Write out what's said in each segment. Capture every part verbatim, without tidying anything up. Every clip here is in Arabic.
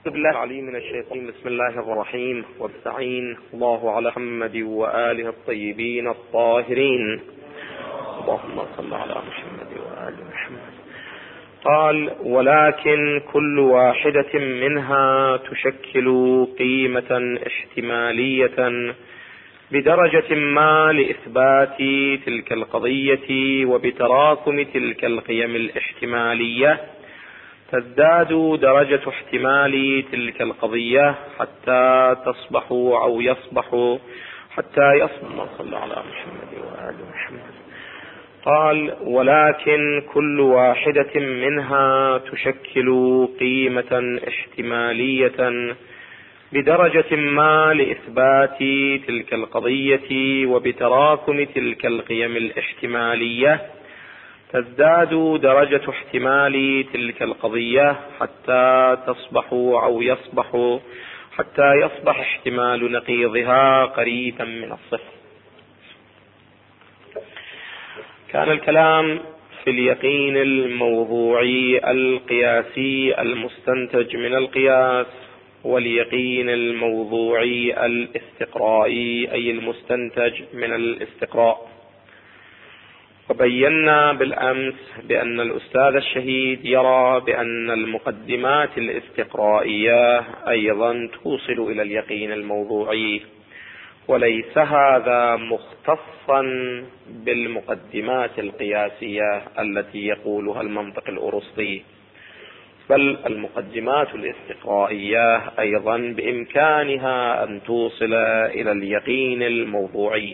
بسم الله العليم من الشيطان. بسم الله الرحمن الرحيم، واستعين الله على محمد وآله الطيبين الطاهرين. اللهم صل على محمد وآل محمد. قال: ولكن كل واحدة منها تشكل قيمة احتمالية بدرجة ما لإثبات تلك القضية، وبتراكم تلك القيم الاحتمالية تزداد درجة احتمال تلك القضية حتى تصبح أو يصبح حتى يصبح صلى على محمد وآل محمد. قال: ولكن كل واحدة منها تشكل قيمة احتمالية بدرجة ما لإثبات تلك القضية، وبتراكم تلك القيم الاحتمالية تزداد درجة احتمال تلك القضية حتى تصبح أو يصبح حتى يصبح احتمال نقيضها قريبا من الصفر. كان الكلام في اليقين الموضوعي القياسي المستنتج من القياس، واليقين الموضوعي الاستقرائي أي المستنتج من الاستقراء. وبينا بالأمس بأن الأستاذ الشهيد يرى بأن المقدمات الاستقرائية أيضا توصل إلى اليقين الموضوعي، وليس هذا مختصا بالمقدمات القياسية التي يقولها المنطق الأرسطي، بل المقدمات الاستقرائية أيضا بإمكانها أن توصل إلى اليقين الموضوعي،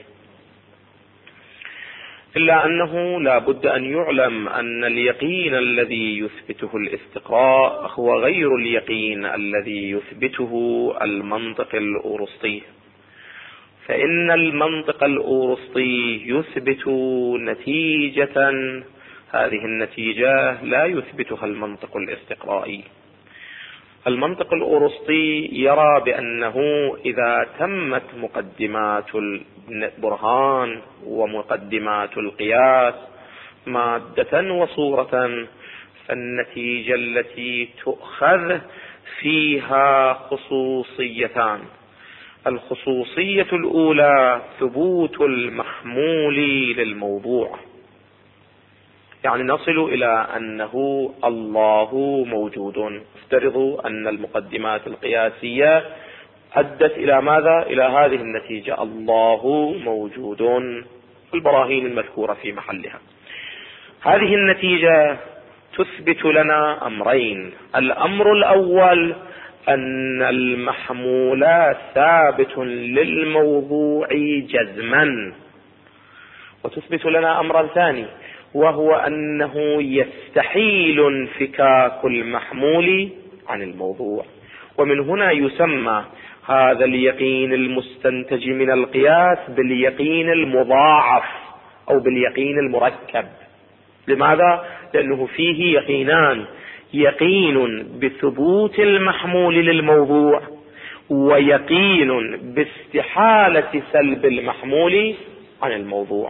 إلا أنه لا بد أن يعلم أن اليقين الذي يثبته الاستقراء هو غير اليقين الذي يثبته المنطق الأرسطي. فإن المنطق الأرسطي يثبت نتيجة، هذه النتيجة لا يثبتها المنطق الاستقرائي. المنطق الأرسطي يرى بأنه إذا تمت مقدمات البرهان ومقدمات القياس مادة وصورة، فالنتيجة التي تؤخذ فيها خصوصيتان. الخصوصية الأولى ثبوت المحمول للموضوع، يعني نصل إلى أنه الله موجود. افترضوا أن المقدمات القياسية أدت إلى ماذا؟ إلى هذه النتيجة: الله موجود، البراهين المذكورة في محلها. هذه النتيجة تثبت لنا أمرين: الأمر الأول أن المحمول ثابت للموضوع جزما، وتثبت لنا أمرا ثاني، وهو أنه يستحيل انفكاك المحمول عن الموضوع. ومن هنا يسمى هذا اليقين المستنتج من القياس باليقين المضاعف أو باليقين المركب. لماذا؟ لأنه فيه يقينان: يقين بثبوت المحمول للموضوع، ويقين باستحالة سلب المحمول عن الموضوع.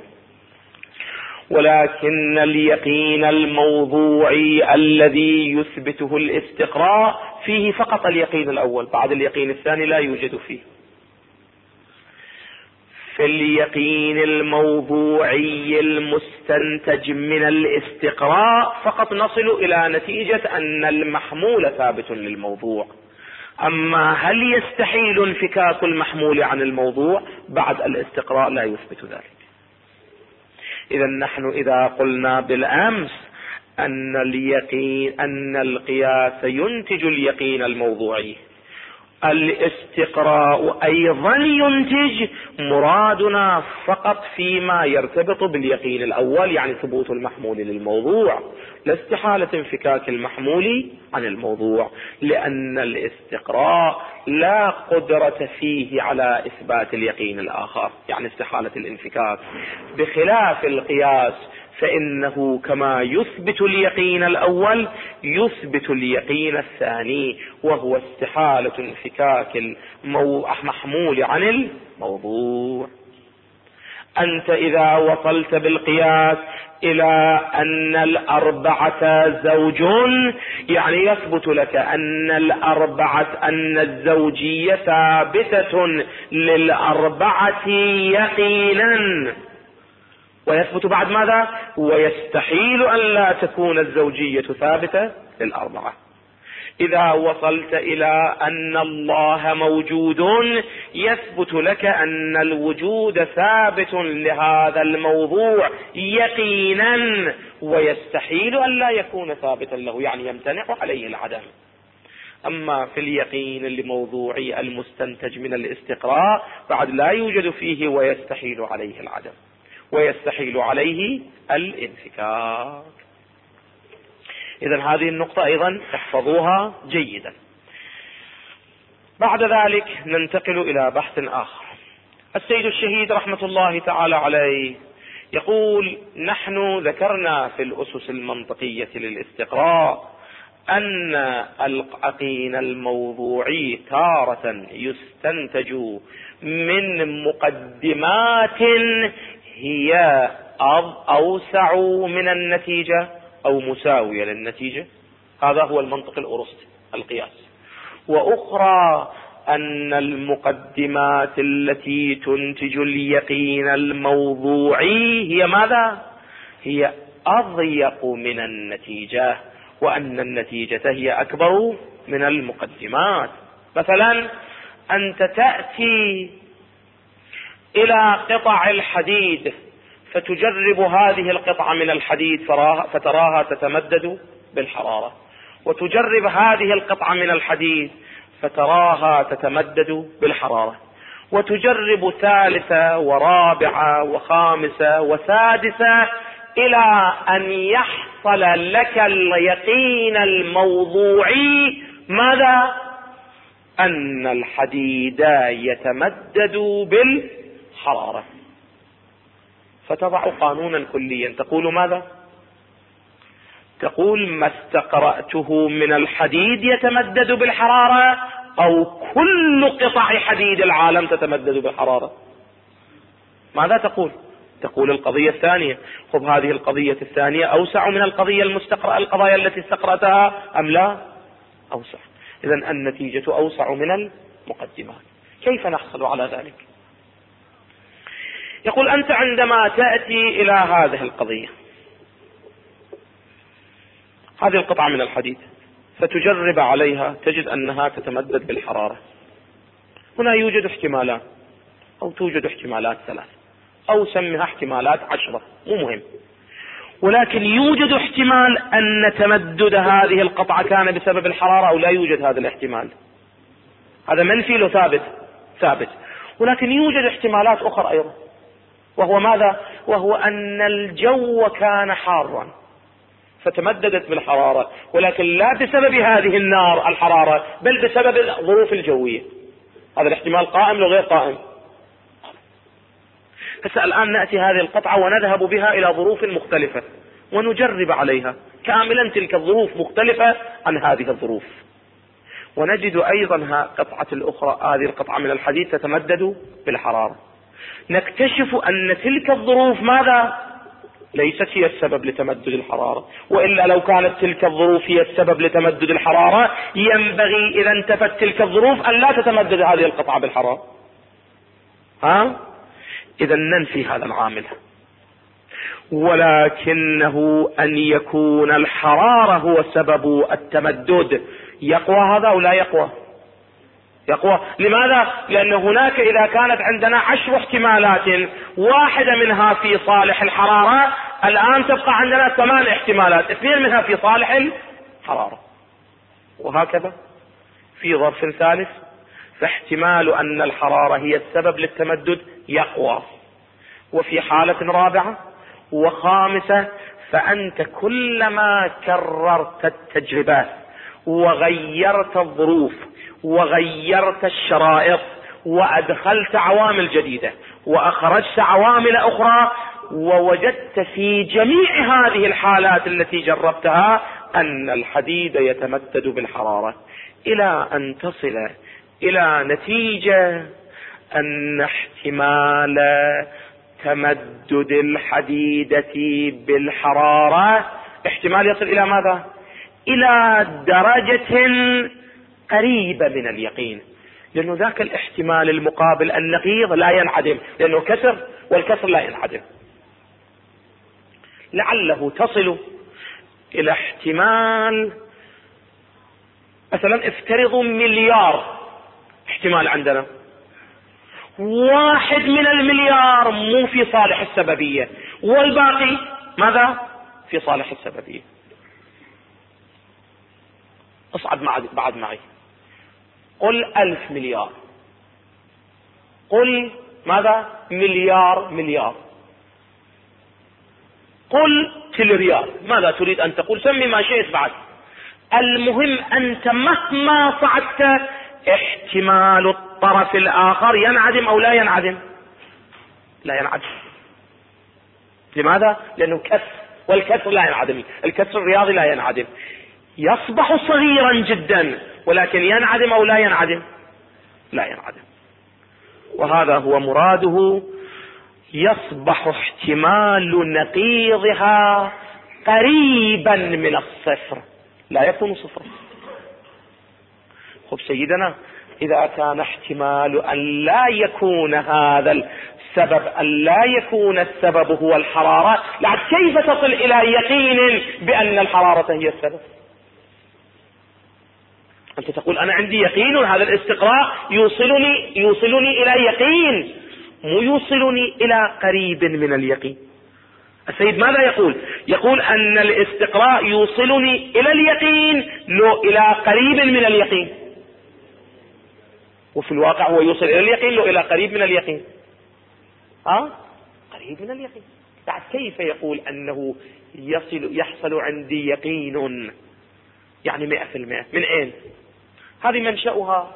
ولكن اليقين الموضوعي الذي يثبته الاستقراء فيه فقط اليقين الأول، بعد اليقين الثاني لا يوجد فيه. في اليقين الموضوعي المستنتج من الاستقراء فقط نصل إلى نتيجة أن المحمول ثابت للموضوع. أما هل يستحيل انفكاك المحمول عن الموضوع؟ بعد الاستقراء لا يثبت ذلك. إذا نحن إذا قلنا بالأمس أن اليقين أن القياس ينتج اليقين الموضوعي، الاستقراء أيضا ينتج، مرادنا فقط فيما يرتبط باليقين الأول، يعني ثبوت المحمول للموضوع، لا استحالة انفكاك المحمول عن الموضوع، لأن الاستقراء لا قدرة فيه على إثبات اليقين الآخر، يعني استحالة الانفكاك. بخلاف القياس فإنه كما يثبت اليقين الأول يثبت اليقين الثاني، وهو استحالة انفكاك المحمول عن الموضوع. أنت إذا وصلت بالقياس إلى أن الأربعة زوج، يعني يثبت لك أن الأربعة أن الزوجية ثابتة للأربعة يقينا، ويثبت بعد ماذا؟ ويستحيل أن لا تكون الزوجية ثابتة للأربعة. إذا وصلت إلى أن الله موجود، يثبت لك أن الوجود ثابت لهذا الموضوع يقينا، ويستحيل أن لا يكون ثابتا له، يعني يمتنع عليه العدم. أما في اليقين لموضوعي المستنتج من الاستقراء بعد لا يوجد فيه ويستحيل عليه العدم، ويستحيل عليه الانفكاك. إذن هذه النقطة أيضا تحفظوها جيدا. بعد ذلك ننتقل إلى بحث آخر. السيد الشهيد رحمة الله تعالى عليه يقول: نحن ذكرنا في الأسس المنطقية للاستقراء أن اليقين الموضوعي تارة يستنتج من مقدمات هي أوسع من النتيجة أو مساوية للنتيجة، هذا هو المنطق الأرسطي القياس، وأخرى أن المقدمات التي تنتج اليقين الموضوعي هي ماذا؟ هي أضيق من النتيجة، وأن النتيجة هي أكبر من المقدمات. مثلا أنت تأتي إلى قطع الحديد فتجرب هذه القطعة من الحديد فتراها تتمدد بالحرارة، وتجرب هذه القطعة من الحديد فتراها تتمدد بالحرارة، وتجرب ثالثة ورابعة وخامسة وسادسة إلى أن يحصل لك اليقين الموضوعي ماذا؟ أن الحديد يتمدد بالحرارة. فتضع قانونا كليا تقول ماذا؟ تقول ما استقرأته من الحديد يتمدد بالحرارة، أو كل قطع حديد العالم تتمدد بالحرارة. ماذا تقول؟ تقول القضية الثانية. خب هذه القضية الثانية أوسع من القضية المستقرأة القضايا التي استقرأتها أم لا؟ أوسع. إذن النتيجة أوسع من المقدمات. كيف نحصل على ذلك؟ يقول: أنت عندما تأتي إلى هذه القضية، هذه القطعة من الحديد، فتجرب عليها تجد أنها تتمدد بالحرارة. هنا يوجد احتمالات، أو توجد احتمالات ثلاث، أو سمها احتمالات عشرة، مو مهم، ولكن يوجد احتمال أن تمدد هذه القطعة كان بسبب الحرارة، أو لا يوجد هذا الاحتمال. هذا منفي لو ثابت؟ ثابت. ولكن يوجد احتمالات أخرى أيضا، وهو ماذا؟ وهو أن الجو كان حارا فتمددت بالحرارة، ولكن لا بسبب هذه النار الحرارة، بل بسبب الظروف الجوية. هذا الاحتمال قائم لو غير قائم؟ بس الآن نأتي هذه القطعة ونذهب بها إلى ظروف مختلفة ونجرب عليها كاملا تلك الظروف مختلفة عن هذه الظروف، ونجد أيضا قطعة الأخرى، هذه القطعة من الحديد تتمدد بالحرارة. نكتشف أن تلك الظروف ماذا؟ ليست هي السبب لتمدد الحرارة، وإلا لو كانت تلك الظروف هي السبب لتمدد الحرارة ينبغي إذا انتفت تلك الظروف أن لا تتمدد هذه القطعة بالحرارة. ها؟ إذا ننفي هذا العامل، ولكنه أن يكون الحرارة هو سبب التمدد يقوى هذا أو لا يقوى؟ يقوى. لماذا؟ لأن هناك إذا كانت عندنا عشر احتمالات واحدة منها في صالح الحرارة، الآن تبقى عندنا ثمان احتمالات، اثنين منها في صالح الحرارة، وهكذا في ظرف ثالث فاحتمال أن الحرارة هي السبب للتمدد يقوى، وفي حالة رابعة وخامسة فأنت كلما كررت التجربات وغيرت الظروف وغيرت الشرائط وأدخلت عوامل جديدة وأخرجت عوامل أخرى، ووجدت في جميع هذه الحالات التي جربتها أن الحديد يتمدد بالحرارة، إلى أن تصل إلى نتيجة أن احتمال تمدد الحديدة بالحرارة احتمال يصل إلى ماذا؟ إلى درجة قريبة من اليقين، لأنه ذاك الاحتمال المقابل النقيض لا ينعدم، لأنه كسر والكسر لا ينعدم. لعله تصل إلى احتمال مثلا افترضوا مليار احتمال عندنا، واحد من المليار مو في صالح السببية والباقي ماذا؟ في صالح السببية. اصعد بعد معي، قل ألف مليار، قل ماذا؟ مليار مليار، قل تريليار، ماذا تريد أن تقول؟ سمي ما شئت بعد. المهم أنت مهما صعدت احتمال الطرف الآخر ينعدم أو لا ينعدم؟ لا ينعدم. لماذا؟ لأنه كسر، والكسر لا ينعدم، الكسر الرياضي لا ينعدم، يصبح صغيرا جدا، ولكن ينعدم أو لا ينعدم؟ لا ينعدم. وهذا هو مراده، يصبح احتمال نقيضها قريبا من الصفر، لا يكون صفر. خب سيدنا، إذا كان احتمال أن لا يكون هذا السبب، أن لا يكون السبب هو الحرارة، لعد كيف تصل إلى يقين بأن الحرارة هي السبب؟ أنت تقول أنا عندي يقين، هذا الاستقراء يوصلني يوصلني إلى يقين، مو يوصلني إلى قريب من اليقين. السيد ماذا يقول؟ يقول أن الاستقراء يوصلني إلى اليقين لو إلى قريب من اليقين، وفي الواقع هو يوصل إلى اليقين لو إلى قريب من اليقين. أه؟ قريب من اليقين. بعد كيف يقول أنه يصل يحصل عندي يقين يعني مئة في المئة؟ من أين؟ هذه منشأها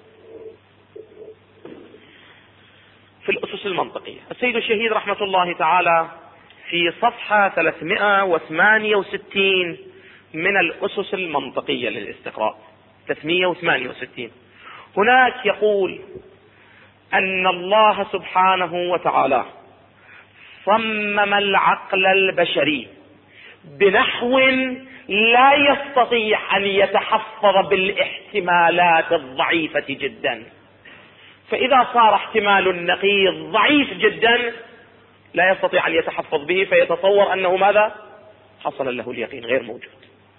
في الأسس المنطقية. السيد الشهيد رحمة الله تعالى في صفحة ثلاثمائة وثمانية وستين من الأسس المنطقية للاستقراء، ثلاثمائة وثمانية وستين، هناك يقول أن الله سبحانه وتعالى صمم العقل البشري بنحو لا يستطيع أن يتحفظ بالاحتمالات الضعيفة جدا، فإذا صار احتمال النقيض ضعيف جدا لا يستطيع أن يتحفظ به، فيتصور أنه ماذا؟ حصل له اليقين، غير موجود.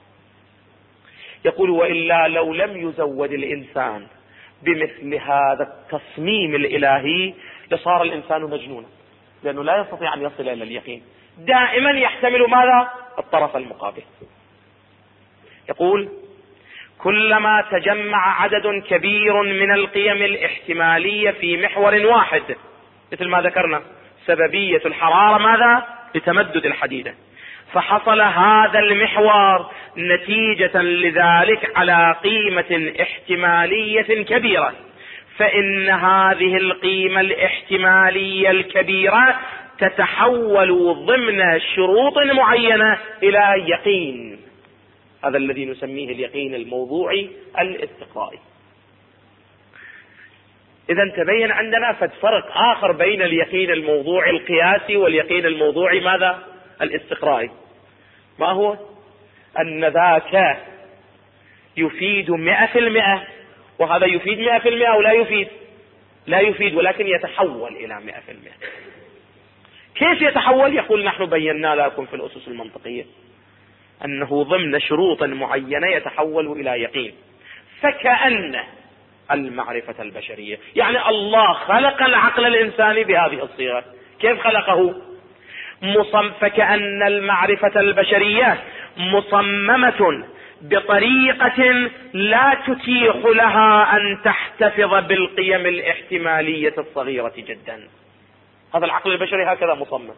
يقول وإلا لو لم يزود الإنسان بمثل هذا التصميم الإلهي لصار الإنسان مجنونا، لأنه لا يستطيع أن يصل إلى اليقين، دائما يحتمل ماذا؟ الطرف المقابل. يقول كلما تجمع عدد كبير من القيم الاحتمالية في محور واحد، مثل ما ذكرنا سببية الحرارة ماذا؟ لتمدد الحديدة، فحصل هذا المحور نتيجة لذلك على قيمة احتمالية كبيرة، فإن هذه القيمة الاحتمالية الكبيرة تتحول ضمن شروط معينة إلى يقين، هذا الذي نسميه اليقين الموضوعي الاستقرائي. إذا تبين عندنا فد فرق آخر بين اليقين الموضوعي القياسي واليقين الموضوعي ماذا؟ الاستقرائي. ما هو؟ أن ذاك يفيد مئة في المئة وهذا يفيد مئة في المئة أو لا يفيد؟ لا يفيد، ولكن يتحول إلى مئة في المئة. كيف يتحول؟ يقول نحن بينا لكم في الأسس المنطقية أنه ضمن شروط معينة يتحول إلى يقين، فكأن المعرفة البشرية، يعني الله خلق العقل الإنساني بهذه الصيغة. كيف خلقه؟ مصم فكأن المعرفة البشرية مصممة بطريقة لا تتيح لها أن تحتفظ بالقيم الاحتمالية الصغيرة جدا. هذا العقل البشري هكذا مصمم،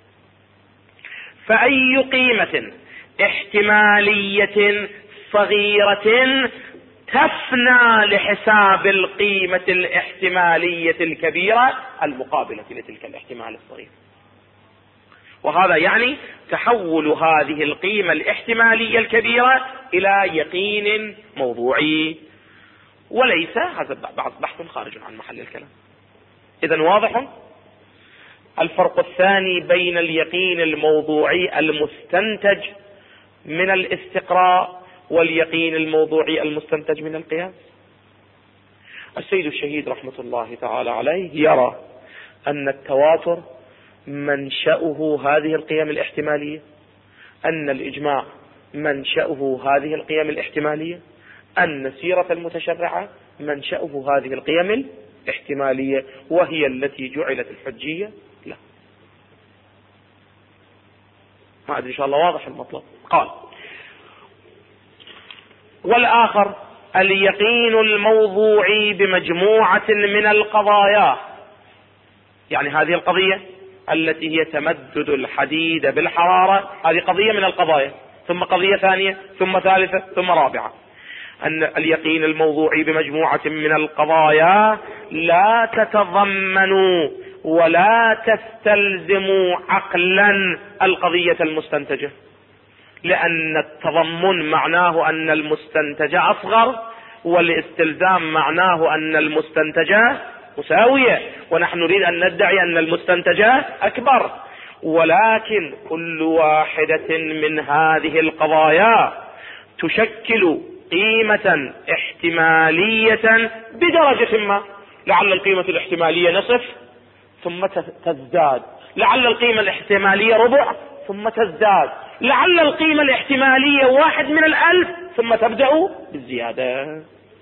فأي قيمة احتمالية صغيرة تفنى لحساب القيمة الاحتمالية الكبيرة المقابلة لتلك الاحتمال الصغير، وهذا يعني تحول هذه القيمة الاحتمالية الكبيرة إلى يقين موضوعي، وليس هذا بحث خارج عن محل الكلام. إذن واضح الفرق الثاني بين اليقين الموضوعي المستنتج من الاستقراء واليقين الموضوعي المستنتج من القياس. السيد الشهيد رحمة الله تعالى عليه يرى أن التواتر منشأه هذه القيم الاحتمالية، أن الإجماع منشأه هذه القيم الاحتمالية، أن سيرة المتشرعة منشأه هذه القيم الاحتمالية، وهي التي جعلت الحجية له. ما أدري إن شاء الله واضح المطلب. قال: والآخر اليقين الموضوعي بمجموعة من القضايا، يعني هذه القضية التي هي تمدد الحديد بالحرارة، هذه قضية من القضايا، ثم قضية ثانية، ثم ثالثة، ثم رابعة. أن اليقين الموضوعي بمجموعة من القضايا لا تتضمن ولا تستلزم عقلا القضية المستنتجة، لأن التضمن معناه أن المستنتج أصغر، والاستلزام معناه أن المستنتج مساوية، ونحن نريد أن ندعي أن المستنتج أكبر. ولكن كل واحدة من هذه القضايا تشكل قيمة احتمالية بدرجة ما، لعل القيمة الاحتمالية نصف ثم تزداد، لعل القيمة الاحتمالية ربع ثم تزداد، لعل القيمة الاحتمالية واحد من الألف ثم تبدأ بالزيادة.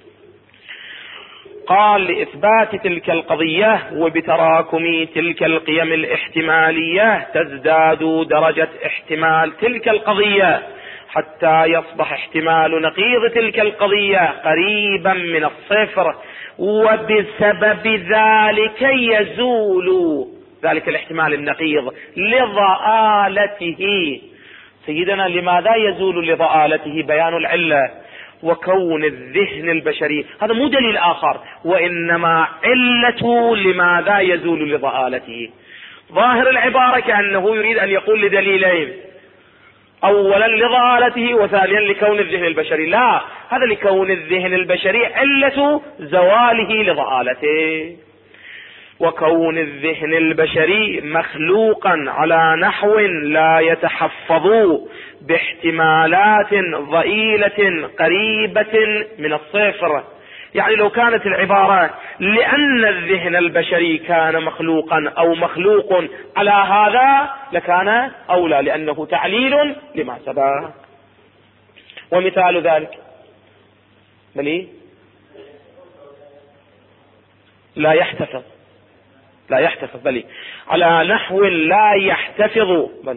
قال: لإثبات تلك القضية وبتراكم تلك القيم الاحتمالية تزداد درجة احتمال تلك القضية حتى يصبح احتمال نقيض تلك القضية قريبا من الصفر، وبسبب ذلك يزول ذلك الاحتمال النقيض لضآلته. سيدنا لماذا يزول لضآلته؟ بيان العلة وكون الذهن البشري، هذا مو دليل آخر، وإنما علة لماذا يزول لضآلته. ظاهر العبارة كأنه يريد أن يقول لدليلين: أولا لضآلته، وثانيا لكون الذهن البشري. لا، هذا لكون الذهن البشري علة زواله لضآلته. وكون الذهن البشري مخلوقا على نحو لا يتحفظ باحتمالات ضئيلة قريبة من الصفر. يعني لو كانت العبارة لأن الذهن البشري كان مخلوقا أو مخلوق على هذا لكان أولى، لأنه تعليل لما سبق. ومثال ذلك بلي لا يحتفظ لا يحتفظ بلي على نحو لا يحتفظ بلي،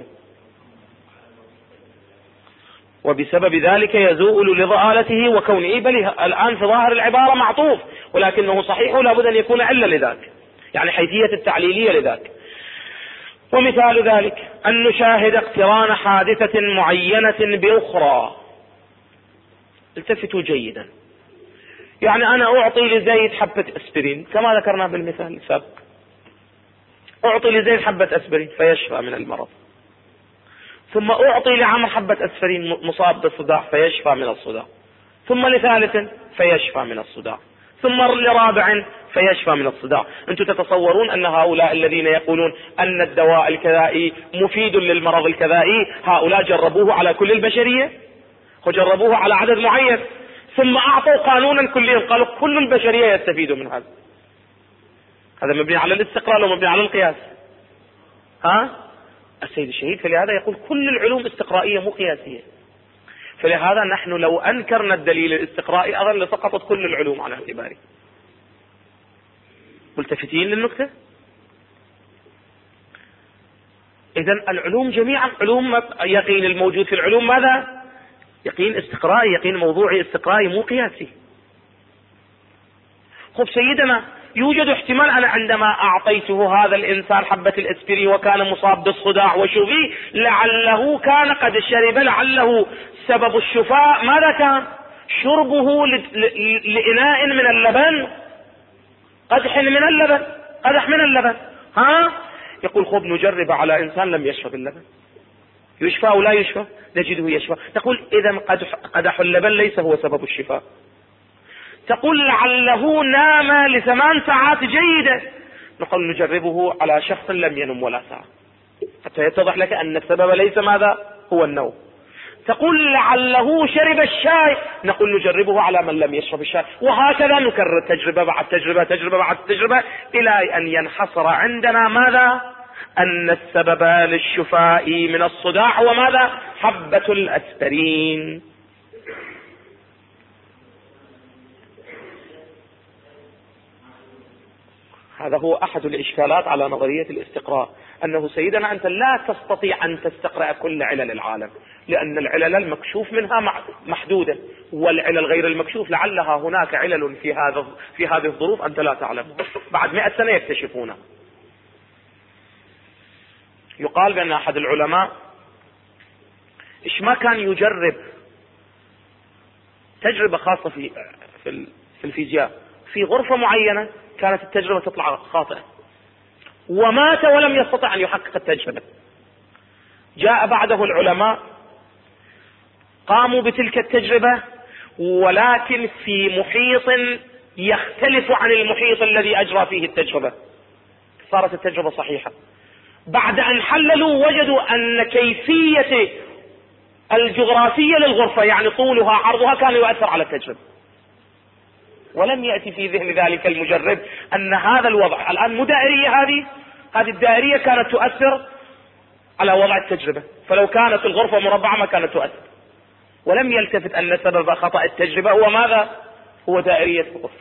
وبسبب ذلك يزول لضآلته وكونه. بلي الآن في ظاهر العبارة معطوف، ولكنه صحيح لابد أن يكون علة لذلك، يعني حيثية التعليلية لذلك. ومثال ذلك أن نشاهد اقتران حادثة معينة بأخرى. التفتوا جيدا، يعني أنا أعطي لزيد حبة أسبرين كما ذكرنا بالمثال السابق، أعطي لزيد حبة أسبرين فيشفى من المرض، ثم أعطي لعمر حبة أسبرين مصاب بالصداع فيشفى من الصداع، ثم لثالث فيشفى من الصداع، ثم لرابع فيشفى من الصداع. أنتم تتصورون أن هؤلاء الذين يقولون أن الدواء الكذائي مفيد للمرض الكذائي، هؤلاء جربوه على كل البشرية وجربوه على عدد معين، ثم أعطوا قانونا كليا قالوا كل البشرية يستفيد من هذا. هذا مبني على الاستقرار ومبني على القياس. ها السيد الشهيد فلهذا يقول كل العلوم استقرائية مو قياسية. فلهذا نحن لو أنكرنا الدليل الاستقرائي أظن لسقطت كل العلوم على اعتباره. ملتفتين للنكتة؟ إذن العلوم جميعا علوم يقين الموجود في العلوم ماذا؟ يقين استقرائي، يقين موضوعي استقرائي مو قياسي. خب سيدنا يوجد احتمال أنا عندما أعطيته هذا الإنسان حبة الأسبرين وكان مصاب بالصداع وشفي، لعله كان قد شرب، لعله سبب الشفاء ماذا كان؟ شربه لإناء من اللبن، قدح من اللبن، قدح من اللبن. ها يقول خب نجرب على إنسان لم يشرب اللبن، يشفى أو لا يشفى؟ نجده يشفى. تقول إذا قدح اللبن ليس هو سبب الشفاء. تقول لعله نام لثمان ساعات جيدة، نقول نجربه على شخص لم ينم ولا ساعة حتى يتضح لك أن السبب ليس ماذا هو النوم. تقول لعله شرب الشاي، نقول نجربه على من لم يشرب الشاي، وهكذا نكرر تجربة بعد تجربة تجربة بعد تجربة إلى أن ينحصر عندنا ماذا؟ أن السبب للشفاء من الصداع هو ماذا؟ حبة الأسبرين. هذا هو أحد الإشكالات على نظرية الاستقراء، أنه سيدنا أنت لا تستطيع أن تستقرأ كل علل العالم، لأن العلل المكشوف منها محدودة، والعلل غير المكشوف لعلها هناك علل في هذا في هذه الظروف أنت لا تعلمها، بعد مئة سنة يكتشفونها. يقال بأن أحد العلماء إيش ما كان يجرب تجربة خاصة في في الفيزياء في غرفة معينة، كانت التجربة تطلع خاطئة ومات ولم يستطع أن يحقق التجربة. جاء بعده العلماء قاموا بتلك التجربة ولكن في محيط يختلف عن المحيط الذي أجرى فيه التجربة، صارت التجربة صحيحة. بعد أن حللوا وجدوا أن كيفية الجغرافية للغرفة، يعني طولها عرضها، كان يؤثر على التجربة، ولم يأتي في ذهن ذلك المجرب أن هذا الوضع الآن مو دائرية، هذه هذه الدائرية كانت تؤثر على وضع التجربة، فلو كانت الغرفة مربعة ما كانت تؤثر، ولم يلتفت أن سبب خطأ التجربة هو ماذا؟ هو دائرية الغرفة.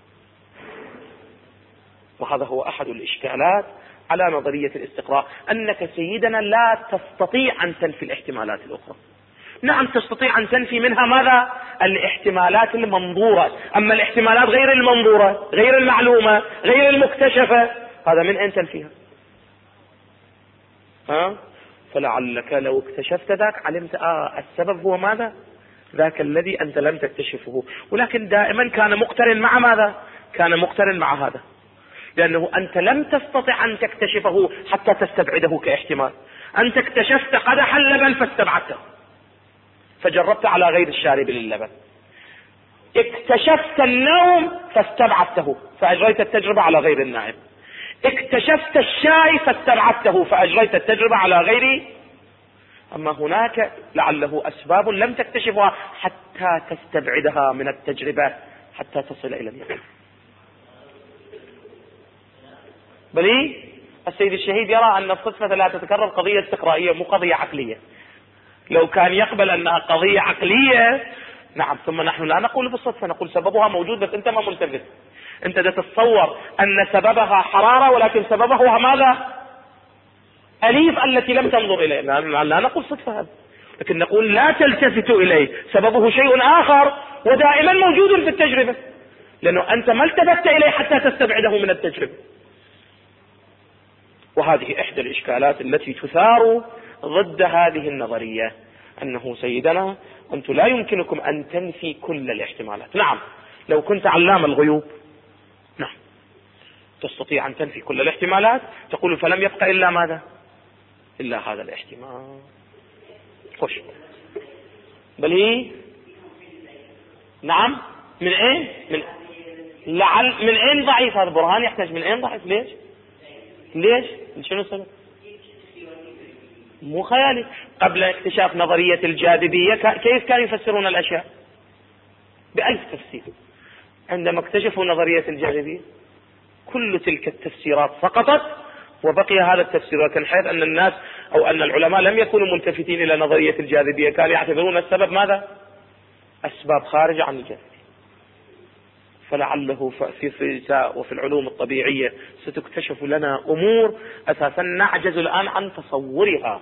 وهذا هو أحد الإشكالات على نظرية الاستقراء، أنك سيدنا لا تستطيع أن تنفي الاحتمالات الأخرى. نعم تستطيع أن تنفي منها ماذا؟ الاحتمالات المنظورة، أما الاحتمالات غير المنظورة غير المعلومة غير المكتشفة، هذا من أين تنفيها؟ ها؟ فلعلك لو اكتشفت ذاك علمت آه السبب هو ماذا؟ ذاك الذي أنت لم تكتشفه، ولكن دائما كان مقترن مع ماذا؟ كان مقترن مع هذا، لأنه أنت لم تستطع أن تكتشفه حتى تستبعده كاحتمال. أنت اكتشفت قدح اللبن فاستبعدته، فجربت على غير الشارب للبن. اكتشفت النوم فاستبعدته، فأجريت التجربة على غير النائم. اكتشفت الشاي فاستبعدته، فأجريت التجربة على غير. أما هناك لعله أسباب لم تكتشفها حتى تستبعدها من التجربة حتى تصل إلى اليقين. بل السيد الشهيد يرى أن الصدفة لا تتكرر قضية استقرائية مو قضية عقلية. لو كان يقبل أنها قضية عقلية نعم، ثم نحن لا نقول بالصدفة، نقول سببها موجود بس أنت ما ملتفت. أنت تتصور أن سببها حرارة ولكن سببها هو ماذا؟ أليف التي لم تنظر إليه. لا نقول صدفة هذا، لكن نقول لا تلتفت إليه، سببه شيء آخر ودائما موجود في التجربة، لأنه أنت ما التفت إليه حتى تستبعده من التجربة. وهذه إحدى الإشكالات التي تثار ضد هذه النظرية، أنه سيدنا أنتم لا يمكنكم أن تنفي كل الاحتمالات. نعم لو كنت علام الغيوب نعم تستطيع أن تنفي كل الاحتمالات، تقول فلم يبقى إلا ماذا؟ إلا هذا الاحتمال. خش بل هي نعم من أين؟ من لعل من أين ضعيف هذا برهان؟ يحتاج من أين ضعيف؟ ليش؟ ليش؟ شنو السبب؟ مو خيالي. قبل اكتشاف نظرية الجاذبية كيف كانوا يفسرون الأشياء؟ بألف تفسير. عندما اكتشفوا نظرية الجاذبية كل تلك التفسيرات سقطت وبقي هذا التفسير، ولكن حيث أن الناس أو أن العلماء لم يكونوا ملتفتين إلى نظرية الجاذبية، كانوا يعتبرون السبب ماذا؟ أسباب خارجة عن الجاذبية. فلعله في الفيزياء وفي العلوم الطبيعية ستكتشف لنا أمور أساسا نعجز الآن عن تصورها.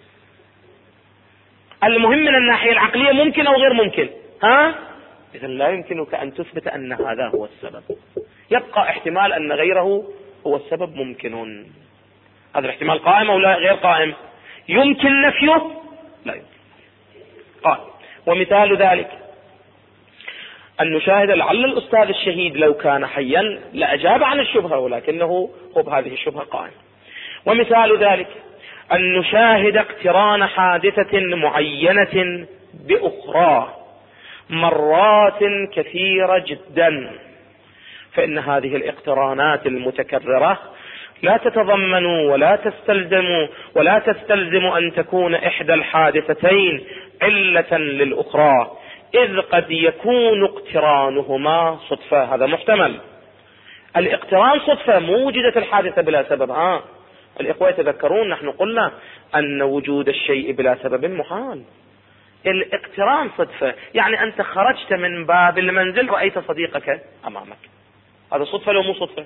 المهم من الناحية العقلية ممكن أو غير ممكن، ها؟ إذا لا يمكنك أن تثبت أن هذا هو السبب، يبقى احتمال أن غيره هو السبب ممكن. هذا الاحتمال قائم أو لا غير قائم؟ يمكن نفيه؟ لا يمكن. قال ومثال ذلك أن نشاهد لعل الأستاذ الشهيد لو كان حيا لأجاب عن الشبهة، ولكنه هو بهذه الشبهة قائم. ومثال ذلك أن نشاهد اقتران حادثة معينة بأخرى مرات كثيرة جدا، فإن هذه الاقترانات المتكررة لا تتضمن ولا تستلزم ولا تستلزم أن تكون إحدى الحادثتين علة للأخرى، إذ قد يكون اقترانهما صدفة. هذا محتمل. الاقتران صدفة، مو وجدت الحادثة بلا سبب. آه. الإخوة يتذكرون نحن قلنا أن وجود الشيء بلا سبب محال. الاقتران صدفة، يعني أنت خرجت من باب المنزل رأيت صديقك أمامك، هذا صدفة لو مو صدفة؟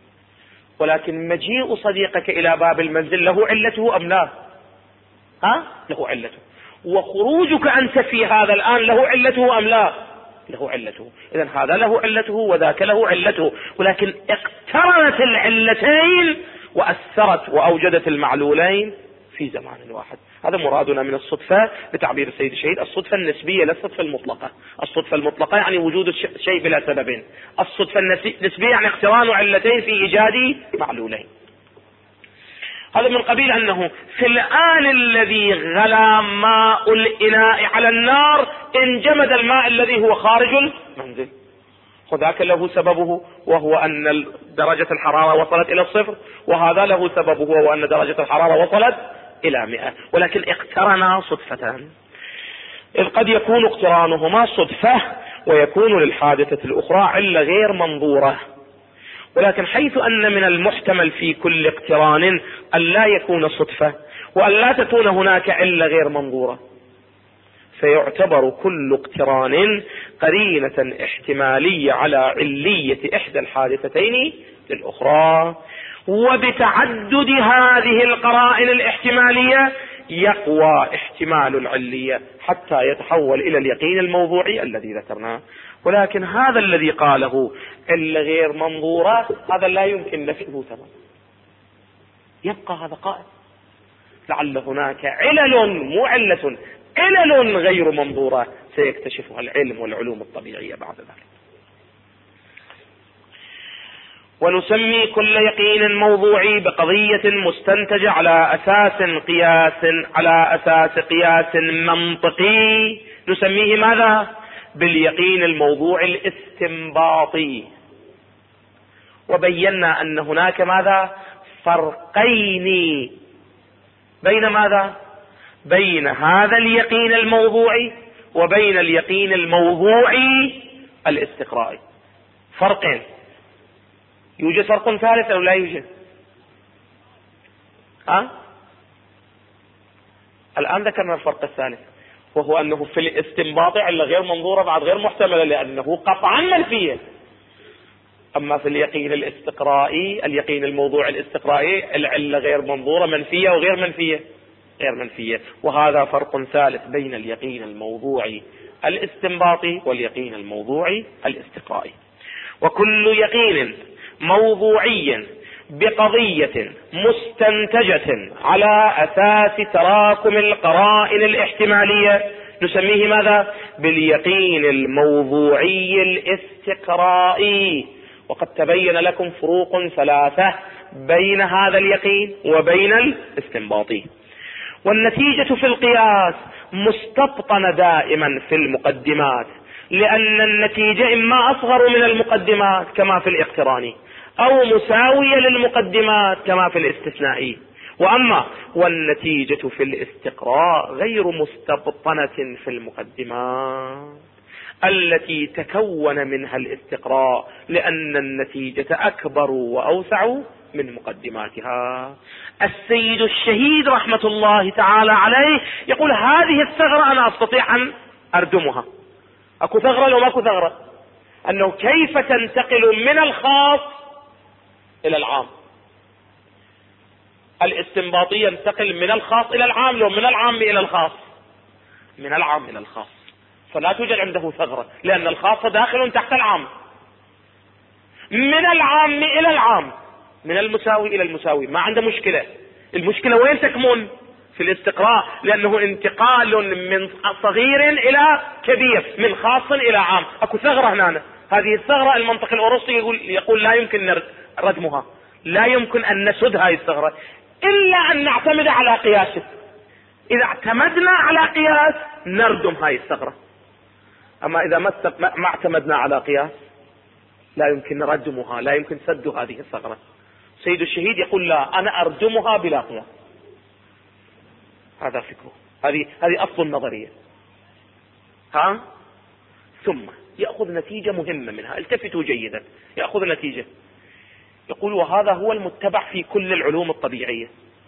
ولكن مجيء صديقك إلى باب المنزل له علته أم لا؟ ها؟ له علته. وخروجك أنت في هذا الآن له علته أم لا؟ له علته. إذن هذا له علته وذاك له علته، ولكن اقترنت العلتين وأثرت وأوجدت المعلولين في زمان واحد. هذا مرادنا من الصدفة بتعبير السيد الشهيد، الصدفة النسبية لا الصدفة المطلقة. الصدفة المطلقة يعني وجود الشيء بلا سبب، الصدفة النسبية يعني اقتران علتين في إيجاد معلولين. هذا من قبيل أنه في الآن الذي غلى ماء الإناء على النار انجمد الماء الذي هو خارج المنزل، وذاك له سببه وهو أن درجة الحرارة وصلت إلى الصفر، وهذا له سببه وهو أن درجة الحرارة وصلت إلى مئة، ولكن اقترنا صدفة. إذ قد يكون اقترانهما صدفة ويكون للحادثة الأخرى علة غير منظورة، ولكن حيث أن من المحتمل في كل اقتران أن لا يكون صدفة وأن لا تكون هناك علة غير منظورة، فيعتبر كل اقتران قرينة احتمالية على علية إحدى الحادثتين للأخرى. وبتعدد هذه القرائن الاحتمالية يقوى احتمال العلية حتى يتحول إلى اليقين الموضوعي الذي ذكرناه. ولكن هذا الذي قاله إلا غير منظورة هذا لا يمكن نفيه تماما، يبقى هذا قائم. لعل هناك علل مو علة، علل غير منظورة سيكتشفها العلم والعلوم الطبيعية بعد ذلك. ونسمي كل يقين موضوعي بقضية مستنتجة على أساس قياس على أساس قياس منطقي نسميه ماذا؟ باليقين الموضوعي الاستنباطي. وبينا أن هناك ماذا؟ فرقين بين ماذا؟ بين هذا اليقين الموضوعي وبين اليقين الموضوعي الاستقرائي. فرقين. يوجد فرق ثالث أو لا يوجد؟ ها؟ الآن ذكرنا الفرق الثالث، وهو أنه في الاستنباط علة غير منظورة بعد غير محتملة لأنه قطعا منفية. أما في اليقين الاستقرائي اليقين الموضوع الاستقرائي العلة غير منظورة، منفية وغير منفية، غير منفية. وهذا فرق ثالث بين اليقين الموضوعي الاستنباطي واليقين الموضوعي الاستقرائي. وكل يقين موضوعي بقضية مستنتجة على أساس تراكم القرائن الاحتمالية نسميه ماذا؟ باليقين الموضوعي الاستقرائي. وقد تبين لكم فروق ثلاثة بين هذا اليقين وبين الاستنباطي. والنتيجة في القياس مستبطنة دائما في المقدمات، لأن النتيجة إما أصغر من المقدمات كما في الاقتراني أو مساوية للمقدمات كما في الاستثنائي. وأما والنتيجة في الاستقراء غير مستبطنة في المقدمات التي تكون منها الاستقراء، لأن النتيجة أكبر وأوسع من مقدماتها. السيد الشهيد رحمة الله تعالى عليه يقول هذه الثغرة أنا أستطيع أن أردمها. أكو ثغرة لو ماكو ثغرة؟ أنه كيف تنتقل من الخاص إلى العام؟ الاستنباطي ينتقل من الخاص إلى العام لو من العام إلى الخاص؟ من العام إلى الخاص، فلا توجد عنده ثغرة لأن الخاص داخل تحت العام. من العام إلى العام، من المساوي إلى المساوي، ما عنده مشكلة. المشكلة وين تكمن؟ في الاستقراء، لأنه انتقال من صغير إلى كبير، من خاص إلى عام. أكو ثغرة هنا، هذه الثغرة المنطق الأوروسي يقول, يقول لا يمكن ردمها، لا يمكن أن نسد هذه الثغرة إلا أن نعتمد على قياسه. إذا اعتمدنا على قياس نردم هذه الثغرة، أما إذا ما اعتمدنا على قياس لا يمكن ردمها، لا يمكن سد هذه الثغرة. سيد الشهيد يقول لا، أنا أردمها بلا قياس. هذا فكره، هذه هذه أصل النظرية. ها ثم يأخذ نتيجة مهمة منها، التفتوا جيدا، يأخذ نتيجة يقول وهذا هو المتبع في كل العلوم الطبيعية.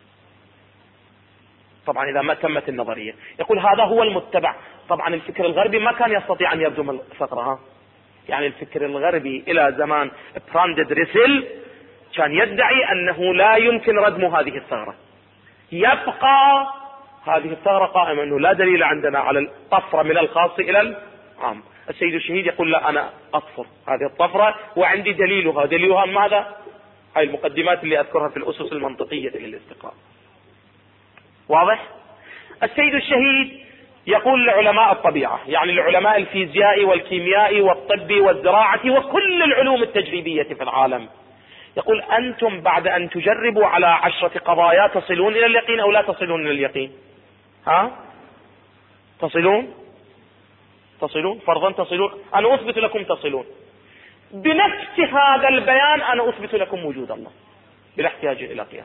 طبعا إذا ما تمت النظرية يقول هذا هو المتبع. طبعا الفكر الغربي ما كان يستطيع أن يردم الثغرة. ها يعني الفكر الغربي إلى زمان براندد ريسل كان يدعي أنه لا يمكن ردم هذه الثغرة، يبقى هذه الثغرة قائمة، أنه لا دليل عندنا على الطفرة من الخاص إلى العام. السيد الشهيد يقول لا، أنا أطفر هذه الطفرة وعندي دليلها. دليلها ماذا؟ هاي المقدمات اللي أذكرها في الأسس المنطقية للاستقراء. واضح؟ السيد الشهيد يقول لعلماء الطبيعة، يعني لعلماء الفيزياء والكيمياء والطب والزراعة وكل العلوم التجريبية في العالم، يقول أنتم بعد أن تجربوا على عشرة قضايا تصلون إلى اليقين أو لا تصلون إلى اليقين؟ ها تصلون تصلون فرضا تصلون. أنا أثبت لكم تصلون. بنفس هذا البيان أنا أثبت لكم وجود الله بلا احتياج إلى قياس.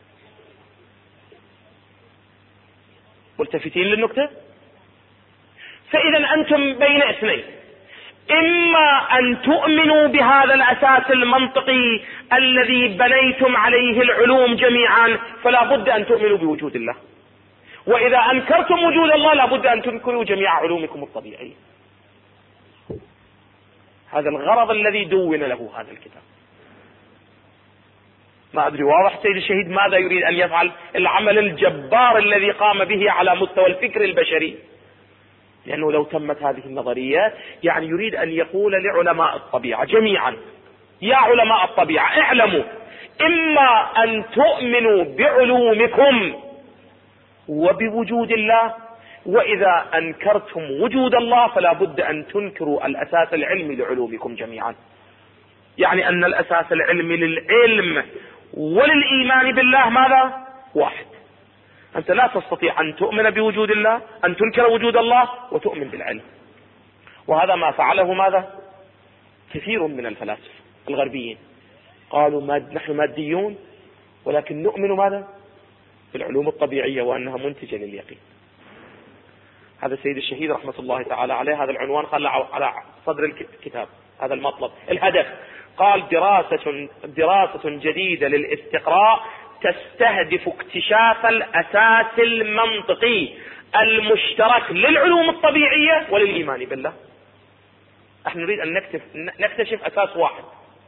ملتفتين للنكتة؟ فإذا أنتم بين اثنين، إما أن تؤمنوا بهذا الأساس المنطقي الذي بنيتم عليه العلوم جميعا، فلا بد أن تؤمنوا بوجود الله، وإذا أنكرتم وجود الله لا بد أن تنكروا جميع علومكم الطبيعية. هذا الغرض الذي دون له هذا الكتاب. ما أدري واضح سيد الشهيد ماذا يريد أن يفعل؟ العمل الجبار الذي قام به على مستوى الفكر البشري، لأنه لو تمت هذه النظرية يعني يريد أن يقول لعلماء الطبيعة جميعا يا علماء الطبيعة اعلموا، إما أن تؤمنوا بعلومكم وبوجود الله، وإذا أنكرتم وجود الله فلا بد أن تنكروا الأساس العلمي لعلومكم جميعا. يعني أن الأساس العلمي للعلم وللإيمان بالله ماذا؟ واحد. أنت لا تستطيع أن تؤمن بوجود الله، أن تنكر وجود الله وتؤمن بالعلم. وهذا ما فعله ماذا؟ كثير من الفلاسفة الغربيين قالوا ماد نحن ماديون ولكن نؤمن ماذا؟ بالعلوم الطبيعية وأنها منتجة لليقين. هذا السيد الشهيد رحمة الله تعالى عليه هذا العنوان قال على صدر الكتاب، هذا المطلب الهدف. قال دراسة دراسة جديدة للاستقراء تستهدف اكتشاف الأساس المنطقي المشترك للعلوم الطبيعية وللإيمان بالله. نحن نريد أن نكتشف, نكتشف أساس واحد.